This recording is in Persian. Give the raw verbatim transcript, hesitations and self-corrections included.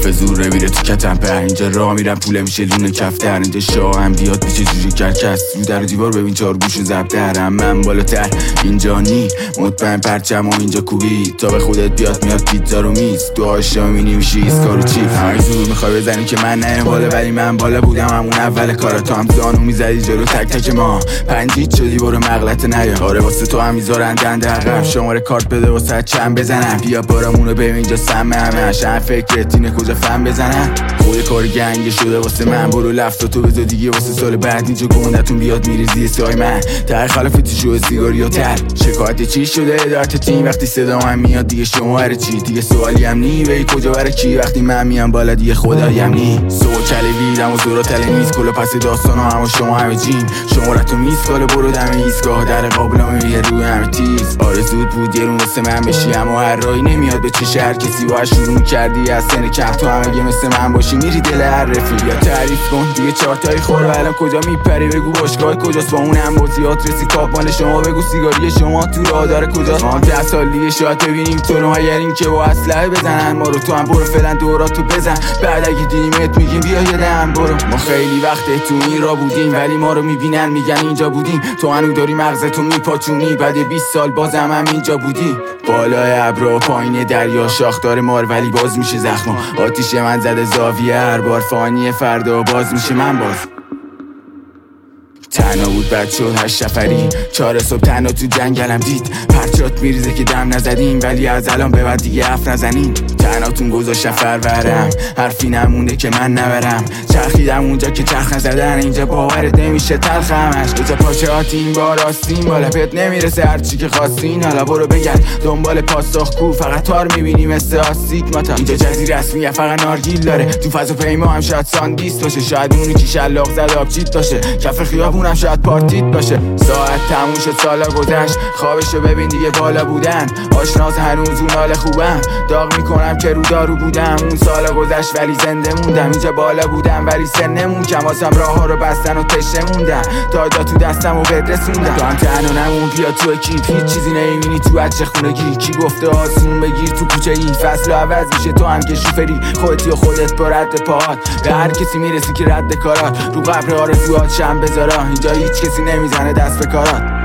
حرف زور نمیره تو کتم پر. اینجا راه میرم پوله میشه لونه کفتر. اینجا شاه هم بیاد پیش جوجه کرکس. رو در و دیوار ببین چهار گوشو زبدرم. من بالاتر اینجا نی مطمئن پرچم و اینجا کوبی تا به خودت بیاد میاد پیتزا رو میز. تو آشنا میبینی میشی ایسکار و چیپ. همه زور میخوای بزنی که من نه بالا ولی من بالا بودم همون اول کارا. تو هم زانو میزدی جلو تک تک ما پنجیت شدی برو مغلط نیا. آره واسه تو هم میذارن دنده عقب. شماره کارت بده واسه چند بزنم. بیا بارمونو ببین اینجا سم همه هشن فکرت اینه کجا فهم بزنم. خود کار گنگ شده واسه من. برو لفت تو بذار دیگه واسه سال بعد اینجا گندتون بیاد میریزی سای من. تای خلافتی شو سیگاری و تر. شکایت چی شده ادارت تیم وقتی صدا من میاد دیگه شما هر چی دیگه سوالی هم نی بی کجا برای کی وقتی من میام بالا دیگه خدایم نی. سو کلی ویدم و زورا تله نیست کلا پس داستان ها هم شما همه جیم. شمارتو میسکاله برو دم ایستگاه در قابلم میگه روی همه تیز. آرزود بود یه رون واسه من بشی اما هر راهی نمیاد به چش هر کسی باید شروع کردی از سن کم. تو هم اگه مثل من باشی میری دل هر رفیق. یا تعریف کن دیگه چارتایی خور و الان کجا میپری بگو باشگاه کجاست با اون هم بازیات رسی تاپمان شما بگو سیگاری شما تو راه داره کجاست. ما هم ده سال دیگه شاید ببینیم تو رو اگر این که با اسلحه بزنن ما رو. تو هم برو فعلا دوراتو بزن بعد اگه دیدیمت میگیم بیا یه دم برو. ما خیلی وقته تو این را بودیم ولی ما رو میبینن میگن اینجا بودیم. تو هنو داری مغزتو میپاچونی بعد بیست سال بازم هم اینجا بودی. بالای ابرا پایین دریا شاخ داره مار ولی باز میشه زخما. آتیش من زده زاویه هر بار فانی فردا باز میشه من باز. تنها بود بد شد هشت نفری چهار صبح تنها تو جنگلم دید. پرچات میریزه که دم نزدیم ولی از الان به بعد دیگه حرف نزنیم. تنهاتون گذاشتم فرورم حرفی نمونده که من نبرم. چرخیدم اونجا که چرخ نزدن اینجا باورت نمیشه تلخ همش. دوتا پاچه هاتیم با راستیم بالا پت نمیرسه هرچی که خواستین. حالا برو بگرد دنبال پاسخ کو فقط تار میبینی مثل آستیک ماتا. اینجا جزی رسمیه فقط نارگیل داره. تو فضا پیما هم شاید ساندیست باشه. شاید اونی که شلاق زد آبجیت باشه. کف خیابون هم شاید پارتیت باشه. ساعت تموم شد سالا گذشت خوابشو ببین دیگه بالا بودن. آشناس هنوز اون حال خوبم داغ میکنم که رو دارو بودم. اون سالا گذشت ولی زنده موندم. اینجا بالا بودم ولی سنمون کم واسم راه ها رو بستن و تشه موندم. دادا تو دستم و بدرسوندم. تو هم تنها نمون بیا تو اکیپ هیچ چیزی نمیبینی تو بچه خونگی. کی گفته آسون بگیر تو کوچه این فصل عوض میشه. تو هم که شوفری خودتی و خودت با رد پاهات به هر کسی میرسی که رد کارات. رو قبر آرزوات شم بذارا اینجا هیچ کسی نمیزنه دست به کارات.